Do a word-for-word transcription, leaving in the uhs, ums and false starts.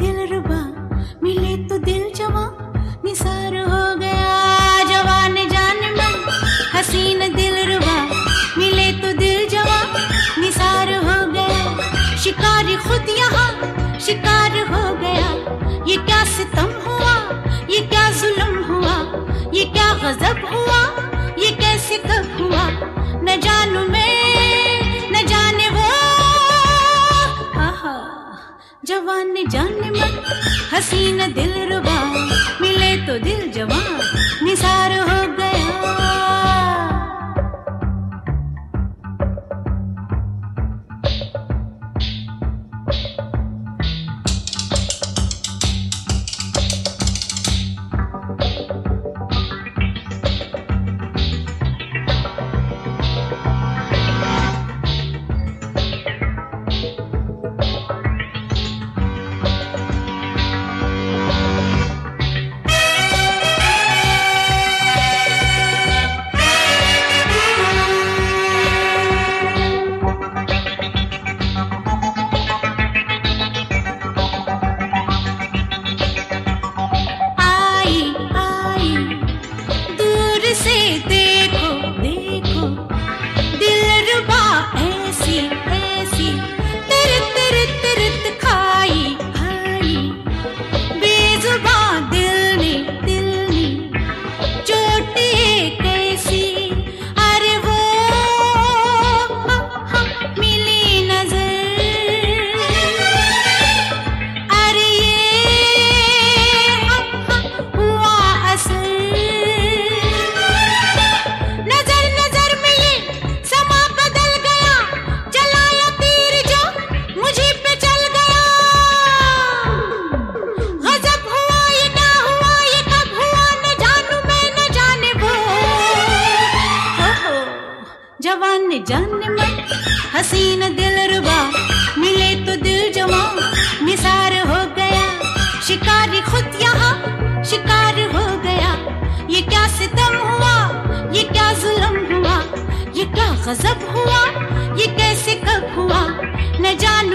दिलरुबा मिले तो दिल जवां निसार हो गया। जवान जान मन हसीन दिलरुबा मिले तो दिल जवां निसार हो गया। शिकार खुद यहाँ शिकार हो गया। ये क्या सितम हुआ, ये क्या जुल्म हुआ, ये क्या गजब हुआ, ये कैसे कब हुआ, न जानू मैं न जाने वो। आहा जवान जान मन हसीन दिलरुबा मिले तो दिल जवां निसार हो गया। जवान जान मन हसीन दिलरुबा मिले तो दिल जवां निसार हो गया। शिकारी खुद यहाँ शिकार हो गया। ये क्या सितम हुआ, ये क्या जुल्म हुआ, ये क्या गजब हुआ, ये कैसे कब हुआ, न जाने